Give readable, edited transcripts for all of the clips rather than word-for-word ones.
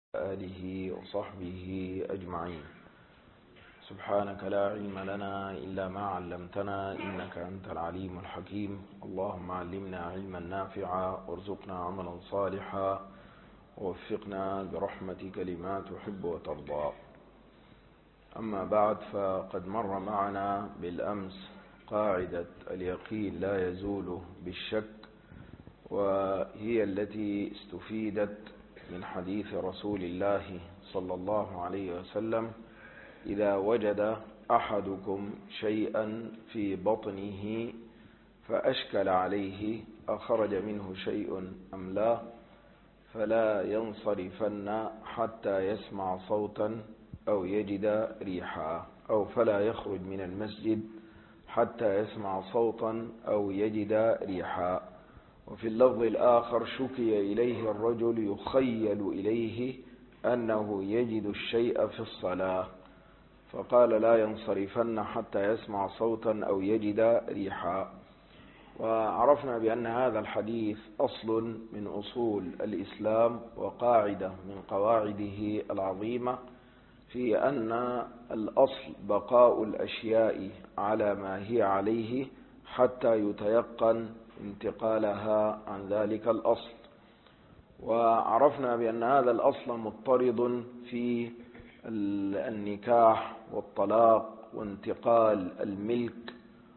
آله وصحبه أجمعين. سبحانك لا علم لنا إلا ما علمتنا إنك أنت العليم الحكيم. اللهم علمنا علما نافعا وارزقنا عملا صالحا ووفقنا برحمتك لما تحب وترضى. أما بعد، فقد مر معنا بالأمس قاعدة اليقين لا يزول بالشك، وهي التي استفيدت من حديث رسول الله صلى الله عليه وسلم: إذا وجد أحدكم شيئا في بطنه فأشكل عليه أخرج منه شيء أم لا، فلا ينصرفن حتى يسمع صوتا أو يجد ريحا، أو فلا يخرج من المسجد حتى يسمع صوتا أو يجد ريحا. وفي اللفظ الآخر: شكي إليه الرجل يخيل إليه أنه يجد الشيء في الصلاة، فقال: لا ينصرفن حتى يسمع صوتا أو يجد ريحا. وعرفنا بأن هذا الحديث أصل من أصول الإسلام وقاعدة من قواعده العظيمة، في أن الأصل بقاء الأشياء على ما هي عليه حتى يتيقن انتقالها عن ذلك الأصل. وعرفنا بأن هذا الأصل مضطرد في النكاح والطلاق وانتقال الملك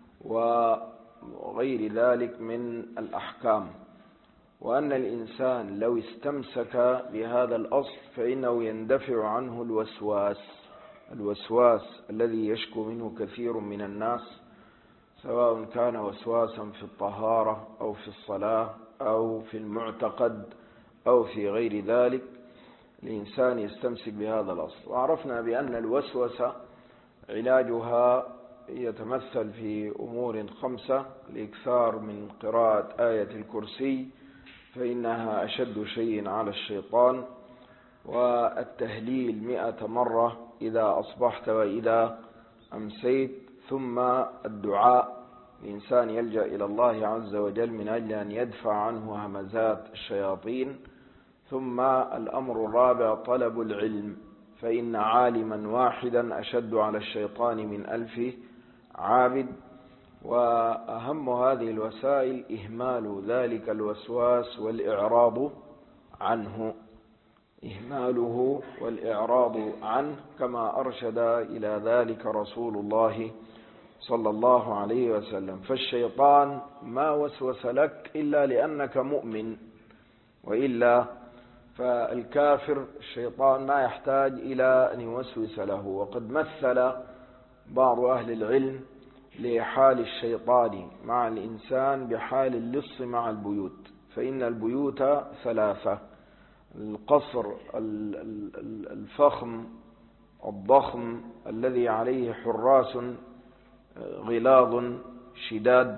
وغير ذلك من الأحكام، وأن الإنسان لو استمسك بهذا الأصل فإنه يندفع عنه الوسواس الذي يشكو منه كثير من الناس، سواء كان وسواسا في الطهارة أو في الصلاة أو في المعتقد أو في غير ذلك. الإنسان يستمسك بهذا الأصل. وعرفنا بأن الوسوسة علاجها يتمثل في أمور 5: الإكثار من قراءة آية الكرسي فإنها أشد شيء على الشيطان، والتهليل 100 مرة إذا أصبحت وإذا أمسيت، ثم الدعاء. الإنسان يلجأ إلى الله عز وجل من أجل أن يدفع عنه همزات الشياطين. ثم الأمر الرابع: طلب العلم، فإن عالما واحدا أشد على الشيطان من 1000 عابد. وأهم هذه الوسائل إهمال ذلك الوسواس والإعراض عنه، إهماله والإعراض عنه، كما أرشد إلى ذلك رسول الله صلى الله عليه وسلم. فالشيطان ما وسوس لك إلا لأنك مؤمن، وإلا فالكافر الشيطان ما يحتاج إلى أن يوسوس له. وقد مثل بعض أهل العلم لحال الشيطان مع الإنسان بحال اللص مع البيوت، فإن البيوت 3: القصر الفخم الضخم الذي عليه حراس غلاظ شداد،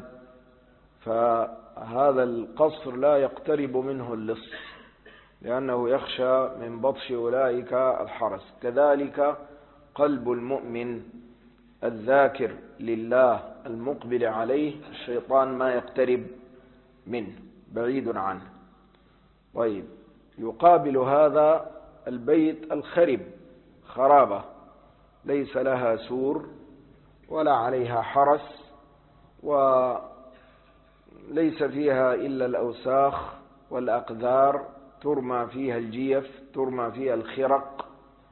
فهذا القصر لا يقترب منه اللص لأنه يخشى من بطش أولئك الحرس. كذلك قلب المؤمن الذاكر لله المقبل عليه، الشيطان ما يقترب منه، بعيد عنه. طيب، يقابل هذا البيت الخرب، خرابة ليس لها سور ولا عليها حرس، وليس فيها إلا الأوساخ والأقذار، ترمى فيها الجيف، ترمى فيها الخرق،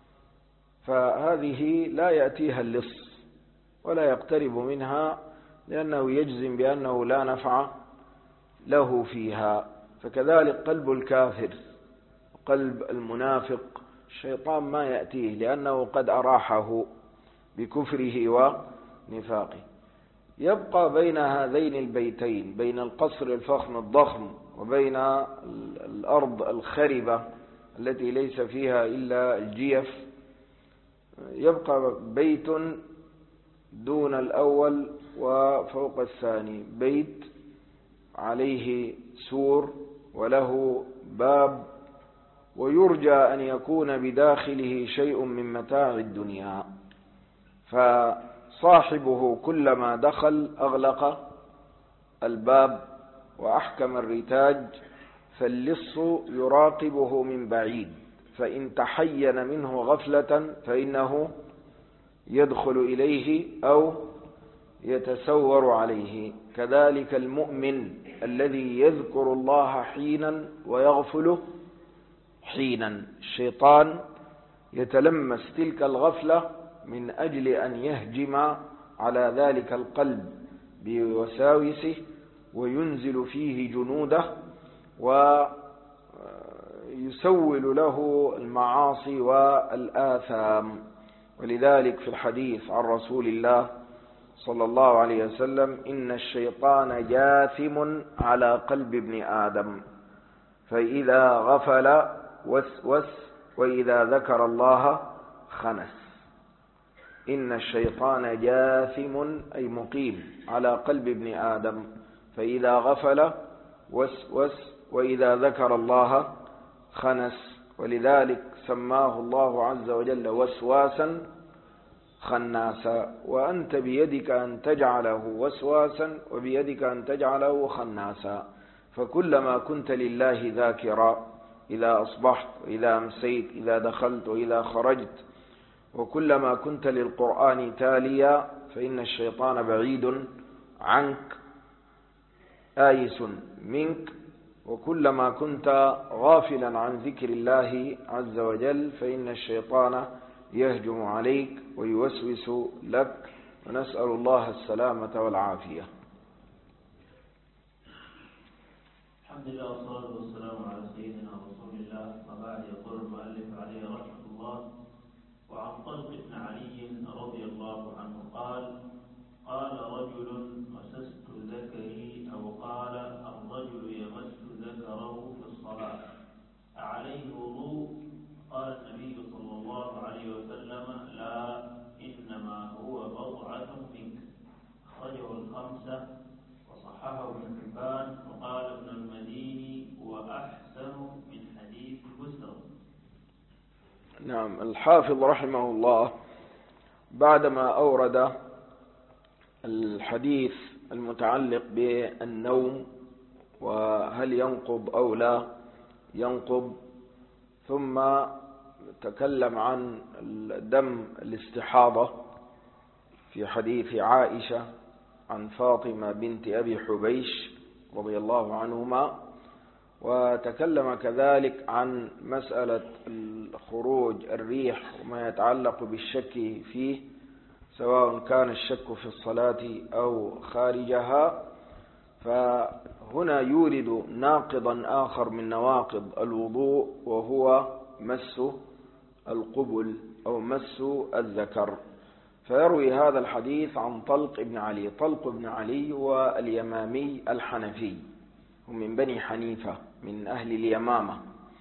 فهذه لا يأتيها اللص ولا يقترب منها، لأنه يجزم بأنه لا نفع له فيها. فكذلك قلب الكافر، قلب المنافق، الشيطان ما يأتيه لأنه قد أراحه بكفره ونفاقه. يبقى بين هذين البيتين، بين القصر الفخم الضخم وبين الأرض الخربة التي ليس فيها إلا الجيف، يبقى بيت دون الأول وفوق الثاني، بيت عليه سور وله باب، ويرجى أن يكون بداخله شيء من متاع الدنيا، فصاحبه كلما دخل أغلق الباب وأحكم الرتاج، فاللص يراقبه من بعيد فإن تحين منه غفلة فإنه يدخل إليه أو يتسور عليه. كذلك المؤمن الذي يذكر الله حينا ويغفل حينا، الشيطان يتلمس تلك الغفلة من أجل أن يهجم على ذلك القلب بوساوسه وينزل فيه جنوده ويسول له المعاصي والآثام. ولذلك في الحديث عن رسول الله صلى الله عليه وسلم: إن الشيطان جاثم على قلب ابن آدم، فإذا غفل وسوس وإذا ذكر الله خنس. إن الشيطان جاثم أي مقيم على قلب ابن آدم، فإذا غفل وسوس وإذا ذكر الله خنس. ولذلك سماه الله عز وجل وسواسا خناسا. وأنت بيدك أن تجعله وسواسا وبيدك أن تجعله خناسا. فكلما كنت لله ذاكرا، إذا أصبحت وإذا أمسيت، إذا دخلت وإذا خرجت، وكلما كنت للقرآن تاليا، فإن الشيطان بعيد عنك آيس منك. وكلما كنت غافلا عن ذكر الله عز وجل، فإن الشيطان يهجم عليك ويوسوس لك، ونسأل الله السلامة والعافية. الحمد لله والصلاة والسلام على سيدنا رسول الله. وبعد، يقول المؤلف عليه رحمه الله: وعن طلق بن علي رضي الله عنه قال: قال رجل: مسست ذكري، أو قال: الرجل يمس ذكره في الصلاة، أعليه وضوء؟ قال النبي صلى الله عليه وسلم: لا، إنما هو بضعة منك. أخرجه الخمسة وصححه ابن حبان، وقال ابن المديني: وأحسن من حديث بسر. نعم. الحافظ رحمه الله بعدما أورد الحديث المتعلق بالنوم وهل ينقض أو لا ينقض، ثم تكلم عن دم الاستحاضة في حديث عائشة عن فاطمة بنت أبي حبيش رضي الله عنهما، وتكلم كذلك عن مسألة خروج الريح وما يتعلق بالشك فيه، سواء كان الشك في الصلاة أو خارجها. فهنا يورد ناقضا آخر من نواقض الوضوء، وهو مس القبل أو مس الذكر. فيروي هذا الحديث عن طلق بن علي. طلق بن علي هو اليمامي الحنفي، هم من بني حنيفة من أهل اليمامة.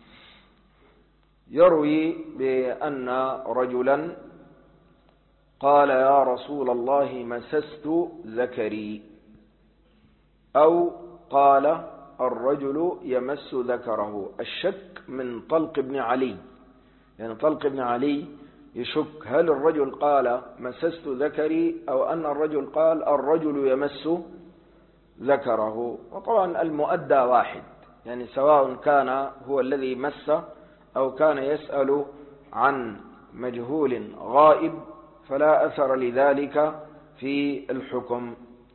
يروي بأن رجلا قال: يا رسول الله مسست ذكري، أو قال: الرجل يمس ذكره. الشك من طلق بن علي، يعني طلق بن علي يشك هل الرجل قال مسست ذكري أو أن الرجل قال الرجل يمس ذكره. وطبعا المؤدى واحد، يعني سواء كان هو الذي مس أو كان يسأل عن مجهول غائب، فلا أثر لذلك في الحكم.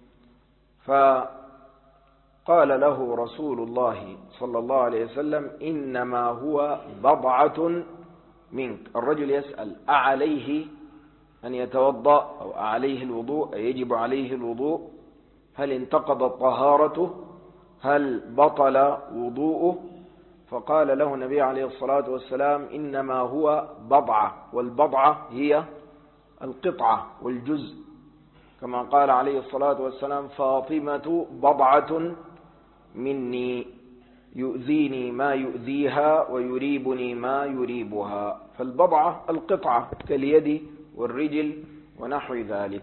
فقال له رسول الله صلى الله عليه وسلم: إنما هو بضعة منك. الرجل يسأل: أعليه أن يتوضأ أو أعليه الوضوء، يجب عليه الوضوء؟ هل انتقضت طهارته؟ هل بطل وضوءه؟ فقال له النبي عليه الصلاة والسلام: إنما هو بضعة، والبضعة هي القطعة والجزء، كما قال عليه الصلاة والسلام: فاطمة بضعة مني، يؤذيني ما يؤذيها ويريبني ما يريبها. فالبضعة القطعة كاليد والرجل ونحو ذلك.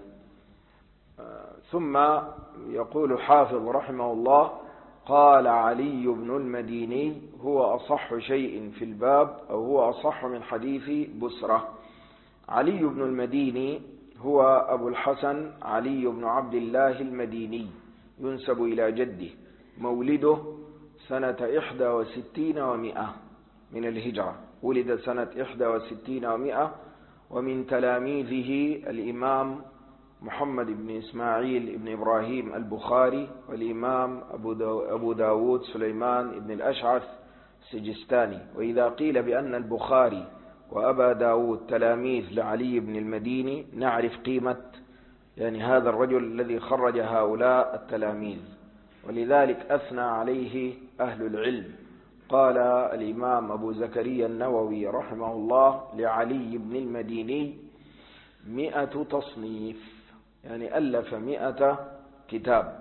ثم يقول الحافظ رحمه الله: قال علي بن المديني: هو أصح شيء في الباب، أو هو أصح من حديث بسرة. علي بن المديني هو أبو الحسن علي بن عبد الله المديني، ينسب إلى جده، مولده سنة 61 و100 من الهجرة، ولد سنة 61 و100. ومن تلاميذه الإمام محمد بن إسماعيل بن إبراهيم البخاري، والإمام أبو داود سليمان بن الأشعث السجستاني. وإذا قيل بأن البخاري وأبا داود تلاميذ لعلي بن المديني نعرف قيمة يعني هذا الرجل الذي خرج هؤلاء التلاميذ، ولذلك أثنى عليه أهل العلم. قال الإمام أبو زكريا النووي رحمه الله لعلي بن المديني 100 تصنيف، يعني ألف 100 كتاب.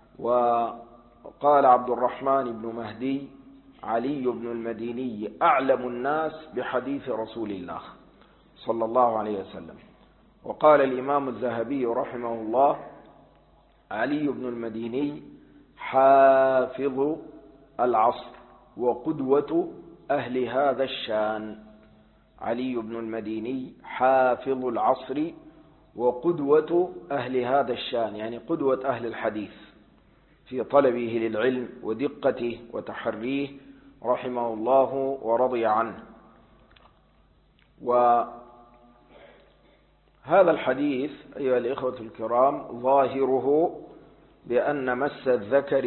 وقال عبد الرحمن بن مهدي علي بن المديني أعلم الناس بحديث رسول الله صلى الله عليه وسلم. وقال الإمام الذهبي رحمه الله علي بن المديني حافظ العصر وقدوة أهل هذا الشان. علي بن المديني حافظ العصر وقدوة أهل هذا الشان، يعني قدوة أهل الحديث في طلبه للعلم ودقته وتحريه رحمه الله ورضي عنه. وهذا الحديث أيها الإخوة الكرام ظاهره بأن مس الذكر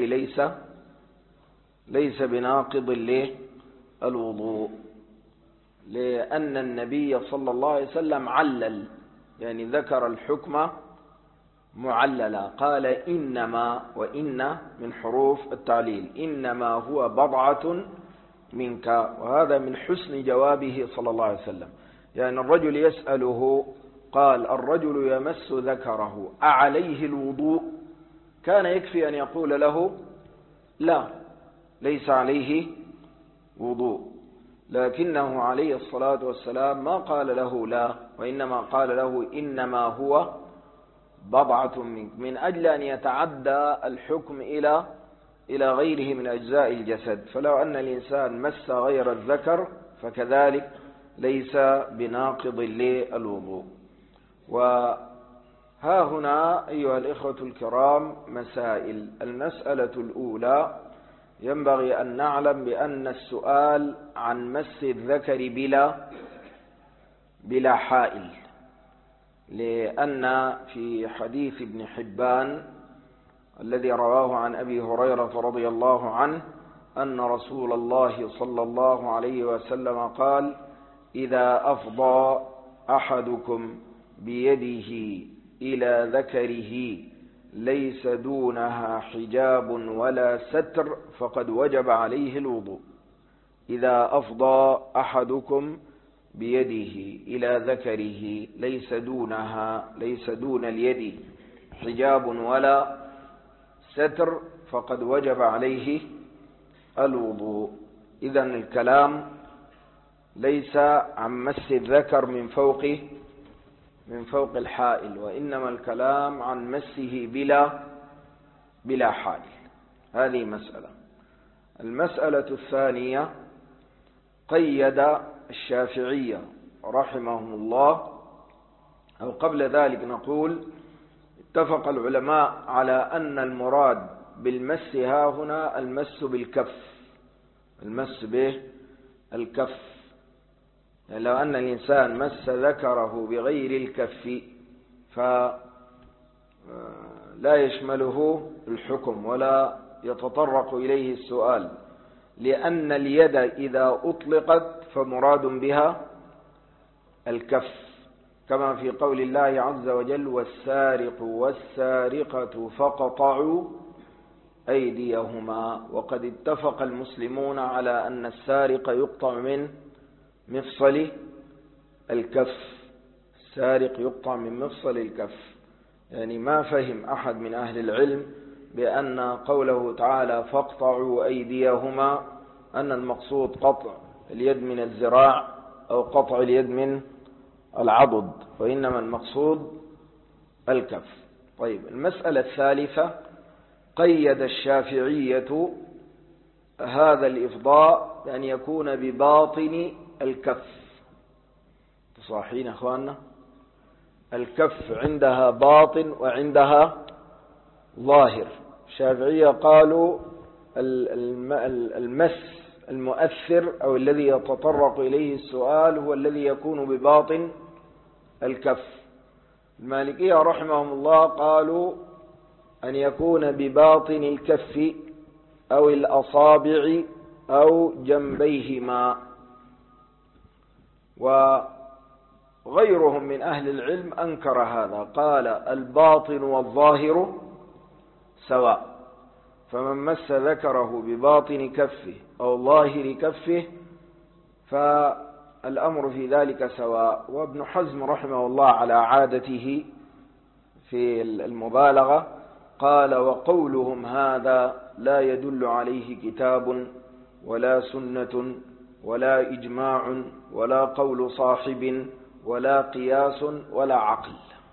ليس بناقض للوضوء، لأن النبي صلى الله عليه وسلم علل، يعني ذكر الحكم معللا، قال إنما، وإن من حروف التعليل، إنما هو بضعة منك. وهذا من حسن جوابه صلى الله عليه وسلم. يعني الرجل يسأله قال الرجل يمس ذكره أعليه الوضوء؟ كان يكفي أن يقول له لا، ليس عليه وضوء، لكنه عليه الصلاة والسلام ما قال له لا، وإنما قال له إنما هو بضعة منك، من أجل أن يتعدى الحكم إلى غيره من أجزاء الجسد. فلو أن الإنسان مس غير الذكر فكذلك ليس بناقض للوضوء. وها هنا أيها الإخوة الكرام مسائل. المسألة الأولى، ينبغي أن نعلم بأن السؤال عن مس الذكر بلا حائل، لأن في حديث ابن حبان الذي رواه عن أبي هريرة رضي الله عنه أن رسول الله صلى الله عليه وسلم قال إذا أفضى أحدكم بيده إلى ذكره ليس دونها حجاب ولا ستر فقد وجب عليه الوضوء. إذا أفضى أحدكم بيده إلى ذكره ليس دون اليد حجاب ولا ستر فقد وجب عليه الوضوء. إذن الكلام ليس عن مس الذكر من فوق الحائل، وإنما الكلام عن مسه بلا حائل. هذه مسألة. المسألة الثانية، قيد الشافعية رحمهم الله، أو قبل ذلك نقول اتفق العلماء على أن المراد بالمس ها هنا المس بالكف، المس بالكف. يعني لو أن الإنسان مس ذكره بغير الكف فلا يشمله الحكم ولا يتطرق إليه السؤال، لأن اليد إذا أطلقت فمراد بها الكف، كما في قول الله عز وجل والسارق والسارقة فقطعوا أيديهما. وقد اتفق المسلمون على أن السارق يقطع من مفصل الكف، السارق يقطع من مفصل الكف. يعني ما فهم أحد من أهل العلم بأن قوله تعالى فاقطعوا أيديهما أن المقصود قطع اليد من الذراع أو قطع اليد من العضد، وإنما المقصود الكف. طيب، المسألة الثالثة، قيد الشافعية هذا الإفضاء بأن يكون بباطن الكف. تصاحين أخواننا؟ الكف عندها باطن وعندها ظاهر. الشافعية قالوا المس المؤثر أو الذي يتطرق إليه السؤال هو الذي يكون بباطن الكف. المالكية رحمهم الله قالوا أن يكون بباطن الكف أو الأصابع أو جنبيهما، وغيرهم من أهل العلم أنكر هذا، قال الباطن والظاهر سواء، فمن مس ذكره بباطن كفه أو ظاهر كفه فالأمر في ذلك سواء. وابن حزم رحمه الله على عادته في المبالغة قال وقولهم هذا لا يدل عليه كتاب ولا سنة ولا إجماع ولا قول صاحب ولا قياس ولا عقل.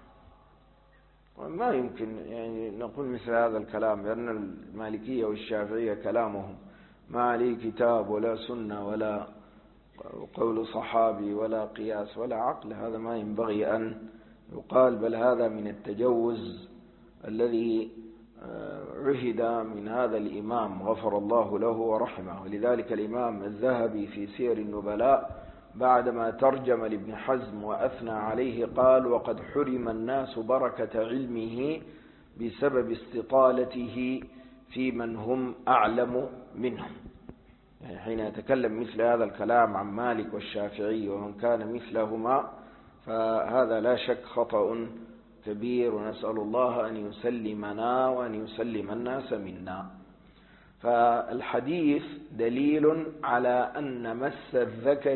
ما يمكن يعني نقول مثل هذا الكلام، لأن المالكية والشافعية كلامهم ما عليه كتاب ولا سنة ولا قول صحابي ولا قياس ولا عقل. هذا ما ينبغي أن يقال، بل هذا من التجوز الذي عهد من هذا الإمام غفر الله له ورحمه. ولذلك الإمام الذهبي في سير النبلاء بعدما ترجم لابن حزم وأثنى عليه قال وقد حرم الناس بركة علمه بسبب استطالته في من هم أعلم منهم. يعني حين يتكلم مثل هذا الكلام عن مالك والشافعي ومن كان مثلهما فهذا لا شك خطأ كبير، ونسأل الله أن يسلمنا وأن يسلم الناس منا. فالحديث دليل على أن مس الذكر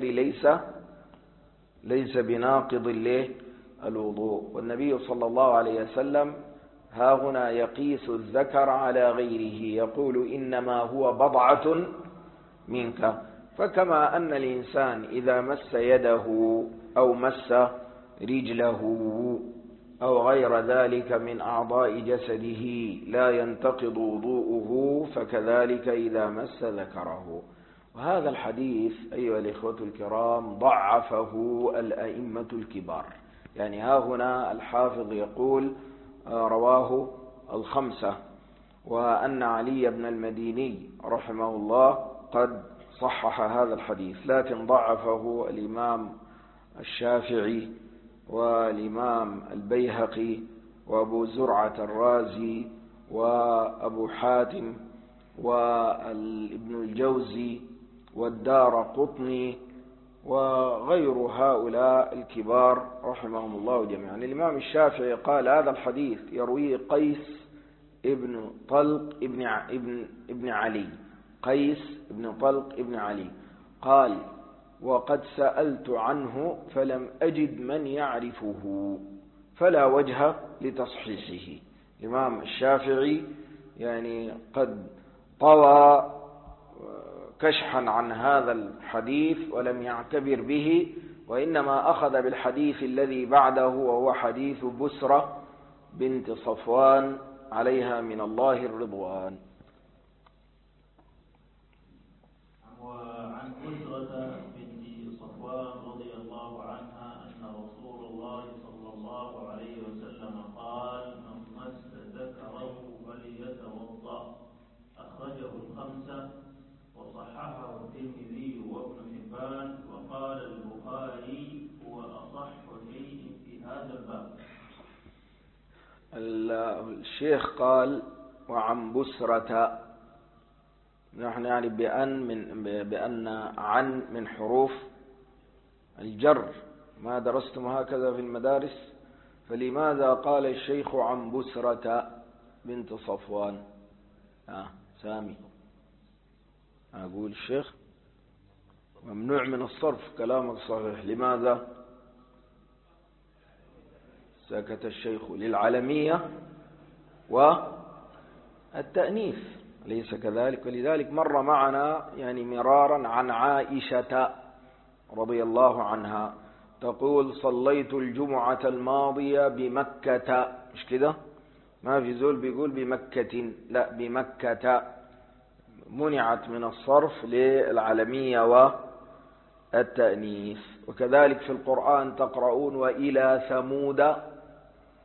ليس بناقض الوضوء. والنبي صلى الله عليه وسلم ها هنا يقيس الذكر على غيره، يقول إنما هو بضعة منك. فكما أن الإنسان إذا مس يده أو مس رجله أو غير ذلك من أعضاء جسده لا ينتقض وضوءه، فكذلك إذا مس ذكره. وهذا الحديث أيها الإخوة الكرام ضعفه الأئمة الكبار. يعني ها هنا الحافظ يقول رواه الخمسة، وأن علي بن المديني رحمه الله قد صحح هذا الحديث، لكن ضعفه الإمام الشافعي والإمام البيهقي وأبو زرعة الرازي وأبو حاتم وابن الجوزي والدار قطني وغير هؤلاء الكبار رحمهم الله جميعا. الإمام الشافعي قال هذا الحديث يرويه قيس ابن طلق ابن علي، قيس ابن طلق ابن علي، قال وقد سألت عنه فلم أجد من يعرفه فلا وجه لتصحيحه. الإمام الشافعي يعني قد طوى كشحا عن هذا الحديث ولم يعتبر به، وإنما أخذ بالحديث الذي بعده وهو حديث بسرة بنت صفوان عليها من الله الرضوان. وعن بسرة بنت صفوان رضي الله عنها أن رسول الله صلى الله عليه وسلم قال من مس ذكره فليتوضأ، أخرجه الخمسة وصححه الترمذي وابن حبان، وقال البخاري هو أصح شيء في هذا الباب. الشيخ قال وعن بسرة، نحن يعني بأن عن من حروف الجر، ما درستم هكذا في المدارس؟ فلماذا قال الشيخ عن بسرة بنت صفوان؟ سامي أقول الشيخ ممنوع من الصرف، كلامك صحيح. لماذا سكت الشيخ؟ للعلمية والتأنيث، ليس كذلك؟ ولذلك مر معنا يعني مرارا عن عائشة رضي الله عنها تقول صليت الجمعة الماضية بمكة، مش كده؟ ما في زول بيقول بمكة، لا بمكة، منعت من الصرف للعلمية والتأنيث. وكذلك في القرآن تقرؤون وإلى ثمود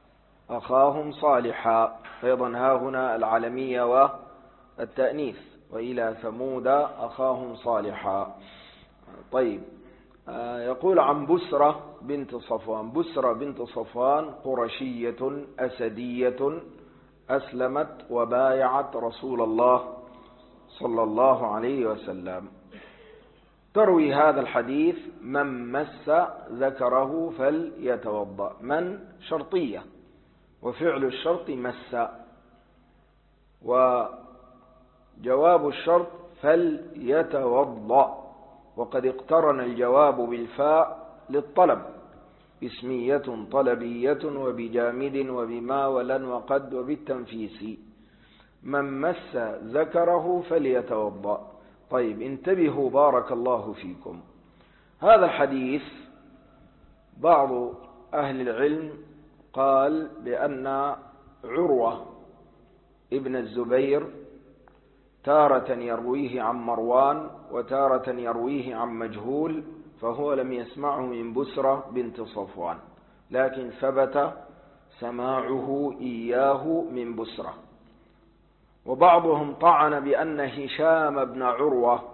أخاهم صالحا، أيضا ها هنا العلمية والتأنيث. وإلى ثمود أخاهم صالحا. طيب، يقول عن بسرة بنت صفوان. بسرة بنت صفوان قرشية أسدية أسلمت وبايعت رسول الله صلى الله عليه وسلم. تروي هذا الحديث: من مس ذكره فليتوضأ. من شرطية، وفعل الشرط مس، وجواب الشرط فليتوضأ، وقد اقترن الجواب بالفاء للطلب: اسمية طلبية وبجامد وبما ولن وقد وبالتنفيس. من مس ذكره فليتوضأ. طيب، انتبهوا بارك الله فيكم. هذا الحديث بعض أهل العلم قال بأن عروة ابن الزبير تارة يرويه عن مروان وتارة يرويه عن مجهول، فهو لم يسمعه من بسرة بنت صفوان، لكن ثبت سماعه إياه من بسرة. وبعضهم طعن بأن هشام بن عروة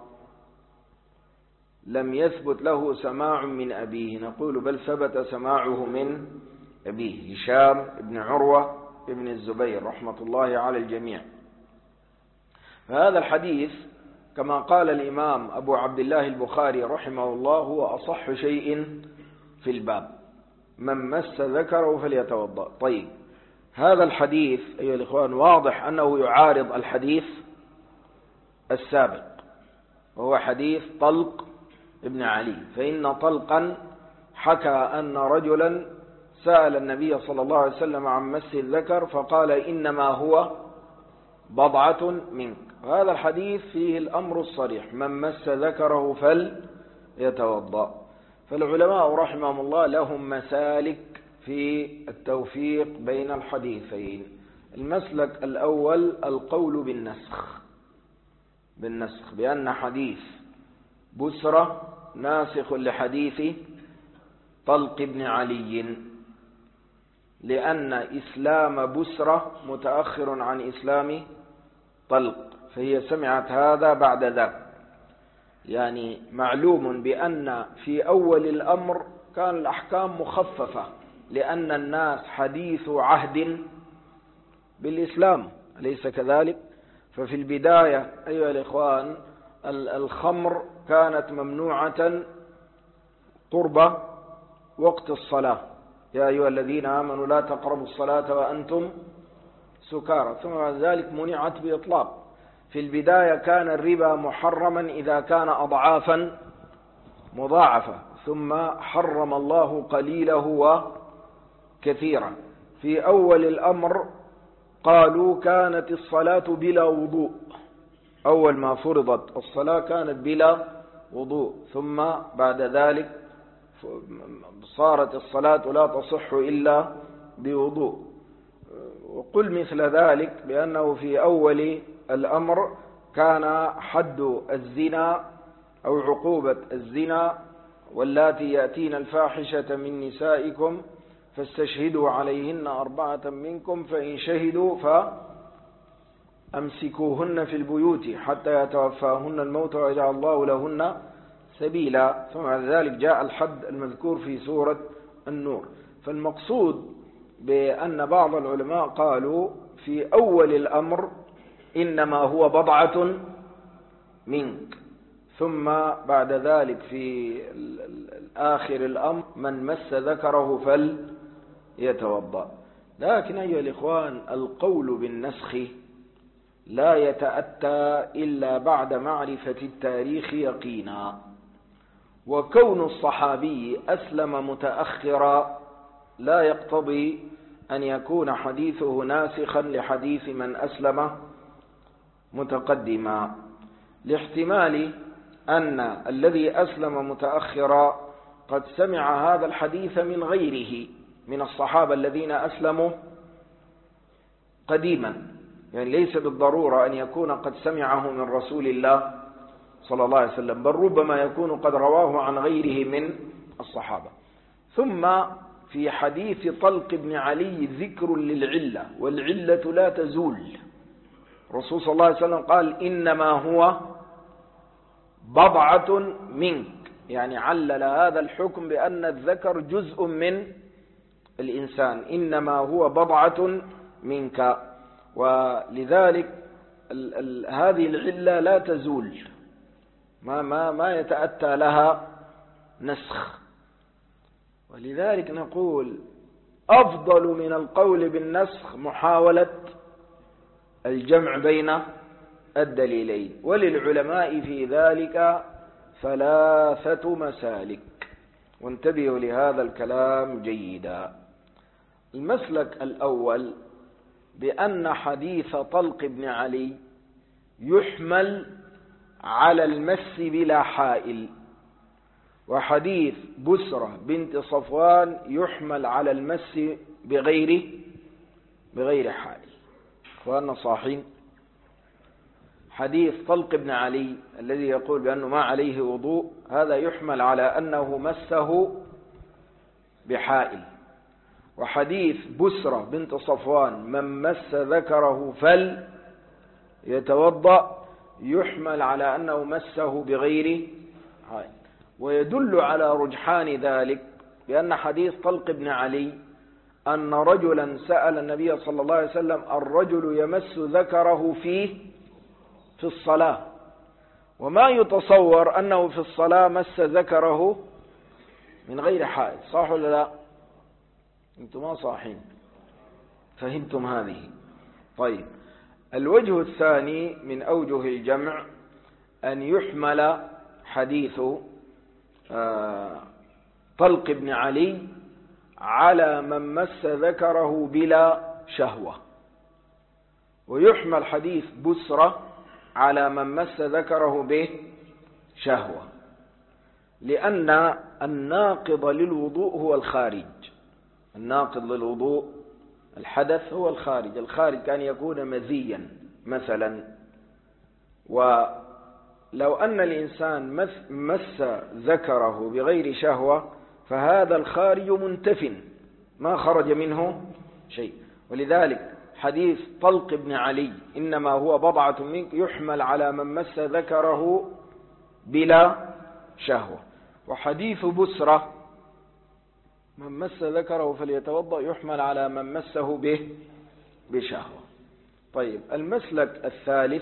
لم يثبت له سماع من أبيه. نقول بل ثبت سماعه من أبيه، هشام بن عروة ابن الزبير رحمة الله على الجميع. فهذا الحديث كما قال الإمام أبو عبد الله البخاري رحمه الله هو أصح شيء في الباب: من مس ذكره فليتوضأ. طيب، هذا الحديث أيها الإخوان واضح أنه يعارض الحديث السابق، وهو حديث طلق ابن علي. فإن طلقا حكى أن رجلا سأل النبي صلى الله عليه وسلم عن مس الذكر فقال: إنما هو بضعة منك. هذا الحديث فيه الأمر الصريح: من مس ذكره فليتوضأ. فالعلماء رحمهم الله لهم مسالك في التوفيق بين الحديثين. المسلك الأول القول بالنسخ، بأن حديث بسرة ناسخ لحديث طلق بن علي، لأن إسلام بسرة متأخر عن إسلام طلق، فهي سمعت هذا بعد ذاك. يعني معلوم بأن في أول الأمر كان الأحكام مخففة، لأن الناس حديث عهد بالإسلام، أليس كذلك؟ ففي البداية أيها الإخوان الخمر كانت ممنوعة قرب وقت الصلاة: يا أيها الذين آمنوا لا تقربوا الصلاة وأنتم سكارى. ثم بعد ذلك منعت بإطلاق. في البداية كان الربا محرما إذا كان أضعافا مضاعفة، ثم حرم الله قليله وكثيرا. في أول الأمر قالوا كانت الصلاة بلا وضوء، أول ما فرضت الصلاة كانت بلا وضوء، ثم بعد ذلك صارت الصلاة لا تصح إلا بوضوء. وقل مثل ذلك بأنه في أول الأمر كان حد الزنا أو عقوبة الزنا: واللاتي يأتين الفاحشة من نسائكم فاستشهدوا عليهن 4 منكم فإن شهدوا فأمسكوهن في البيوت حتى يتوفاهن الموت ويجعل الله لهن سبيلا. ثم بعد ذلك جاء الحد المذكور في سورة النور. فالمقصود بأن بعض العلماء قالوا في أول الأمر إنما هو بضعة منك، ثم بعد ذلك في آخر الأمر من مس ذكره فليتوضأ. لكن أيها الإخوان القول بالنسخ لا يتأتى إلا بعد معرفة التاريخ يقينا، وكون الصحابي أسلم متأخرا لا يقتضي أن يكون حديثه ناسخا لحديث من أسلم متقدما، لاحتمال أن الذي أسلم متأخرا قد سمع هذا الحديث من غيره من الصحابة الذين أسلموا قديما. يعني ليس بالضرورة أن يكون قد سمعه من رسول الله صلى الله عليه وسلم، بل ربما يكون قد رواه عن غيره من الصحابة. ثم في حديث طلق بن علي ذكر للعلة، والعلة لا تزول الرسول صلى الله عليه وسلم قال إنما هو بضعة منك، يعني علل هذا الحكم بأن الذكر جزء من الإنسان، إنما هو بضعة منك. ولذلك هذه العلة لا تزول، ما يتأتى لها نسخ. ولذلك نقول أفضل من القول بالنسخ محاولة الجمع بين الدليلين، وللعلماء في ذلك 3 مسالك، وانتبهوا لهذا الكلام جيدا. المسلك الأول بأن حديث طلق بن علي يحمل على المس بلا حائل، وحديث بسرة بنت صفوان يحمل على المس بغير حائل. أخواننا صاحين، حديث طلق بن علي الذي يقول بأنه ما عليه وضوء هذا يحمل على أنه مسه بحائل، وحديث بسرة بنت صفوان من مس ذكره فليتوضأ يحمل على أنه مسه بغير حائل. ويدل على رجحان ذلك بأن حديث طلق بن علي أن رجلا سأل النبي صلى الله عليه وسلم الرجل يمس ذكره في الصلاة، وما يتصور أنه في الصلاة مس ذكره من غير حائل. صح ولا لا؟ أنتم ما صاحين، فهمتم هذه؟ طيب، الوجه الثاني من أوجه الجمع أن يحمل حديث طلق بن علي على من مس ذكره بلا شهوة، ويحمل حديث بسرة على من مس ذكره بشهوة، لأن الناقض للوضوء هو الخارج. الناقض للوضوء الحدث هو الخارج كان يكون مذيا مثلا، ولو أن الإنسان مس ذكره بغير شهوة فهذا الخارج منتف ما خرج منه شيء. ولذلك حديث طلق بن علي إنما هو بضعة منك يحمل على من مس ذكره بلا شهوة، وحديث بسرة من مس ذكره فليتوضأ يحمل على من مسه بشهوة. طيب، المسلك الثالث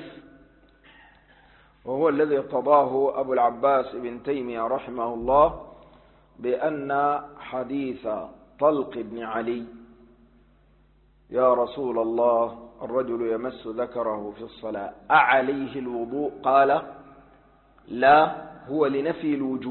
وهو الذي ارتضاه أبو العباس ابن تيمية رحمه الله بأن حديث طلق بن علي يا رسول الله الرجل يمس ذكره في الصلاة أعليه الوضوء؟ قال لا، هو لنفي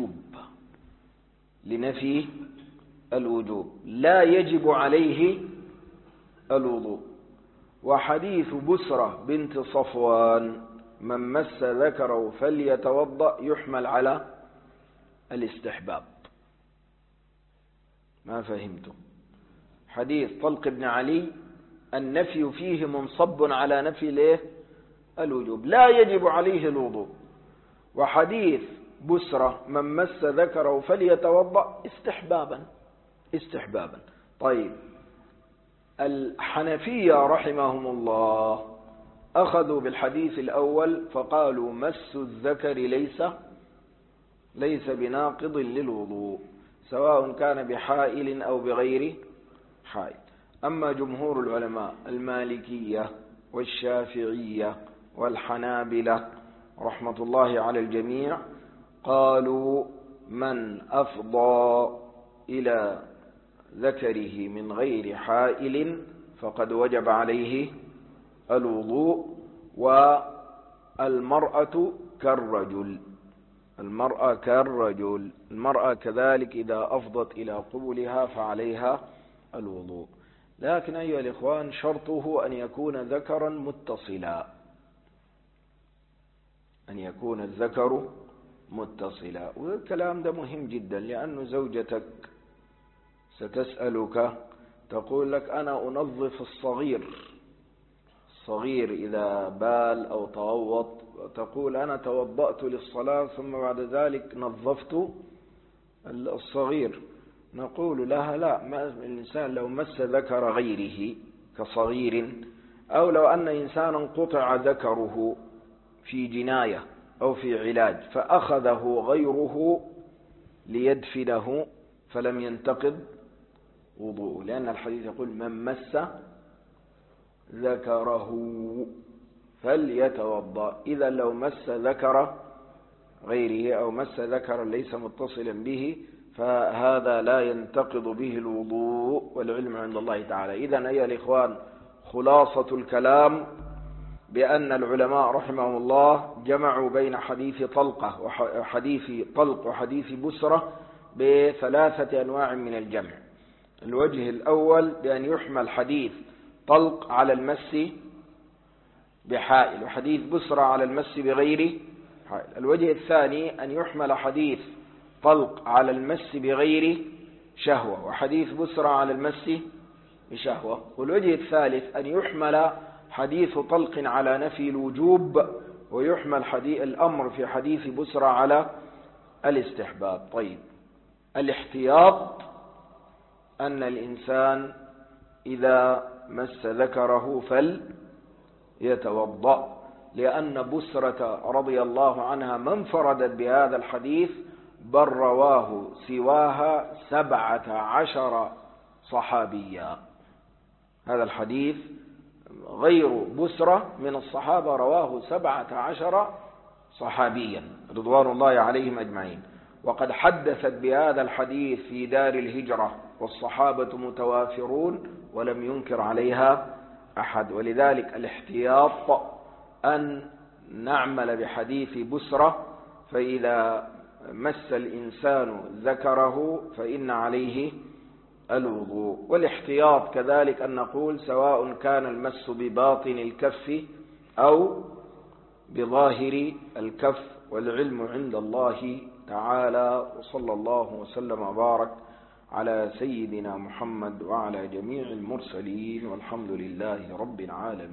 الوجوب، لا يجب عليه الوضوء. وحديث بسرة بنت صفوان من مس ذكره فليتوضأ يحمل على الاستحباب. ما فهمتم؟ حديث طلق بن علي النفي فيه منصب على نفي الوجوب، لا يجب عليه الوضوء. وحديث بسرة من مس ذكره فليتوضأ استحبابا. طيب، الحنفية رحمهم الله أخذوا بالحديث الأول فقالوا مس الذكر ليس بناقض للوضوء سواء كان بحائل أو بغير حائل. أما جمهور العلماء المالكية والشافعية والحنابلة رحمة الله على الجميع قالوا من أفضى إلى ذكره من غير حائل فقد وجب عليه الوضوء، والمرأة كالرجل، المرأة كذلك إذا أفضت إلى قبلها فعليها الوضوء. لكن أيها الإخوان شرطه أن يكون ذكرا متصلا، الذكر متصلا. والكلام ده مهم جدا، لأن زوجتك ستسألك تقول لك أنا أنظف الصغير إذا بال أو توضأ، تقول أنا توضأت للصلاة ثم بعد ذلك نظفت الصغير. نقول لها لا، الإنسان لو مس ذكر غيره كصغير أو لو أن إنسانا قطع ذكره في جناية أو في علاج فأخذه غيره ليدفنه فلم ينتقض وضوءه، لأن الحديث يقول من مس ذكره فليتوضأ. إذا لو مس ذكر غيره أو مس ذكرا ليس متصلا به فهذا لا ينتقض به الوضوء، والعلم عند الله تعالى. إذن أيها الإخوان، خلاصة الكلام بأن العلماء رحمهم الله جمعوا بين حديث طلق وحديث بسرة بثلاثة أنواع من الجمع. الوجه الأول بأن يحمل حديث طلق على المس بحائل وحديث بسرة على المس بغير حائل. الوجه الثاني أن يحمل حديث طلق على المس بغير شهوة وحديث بسرة على المس بشهوة. والوجه الثالث أن يحمل حديث طلق على نفي الوجوب ويحمل الأمر في حديث بسرة على الاستحباب. طيب، الاحتياط أن الإنسان إذا مس ذكره فليتوضأ، لأن بسرة رضي الله عنها ما انفردت بهذا الحديث بل رواه سواها 17 صحابيا. هذا الحديث غير بسرة من الصحابة رواه 17 صحابيا رضوان الله عليهم أجمعين، وقد حدثت بهذا الحديث في دار الهجرة والصحابة متوافرون ولم ينكر عليها أحد. ولذلك الاحتياط أن نعمل بحديث بسرة، فإذا مس الإنسان ذكره فإن عليه الوضوء. والاحتياط كذلك أن نقول سواء كان المس بباطن الكف أو بظاهر الكف، والعلم عند الله تعالى. وصلى الله وسلم وبارك على سيدنا محمد وعلى جميع المرسلين، والحمد لله رب العالمين.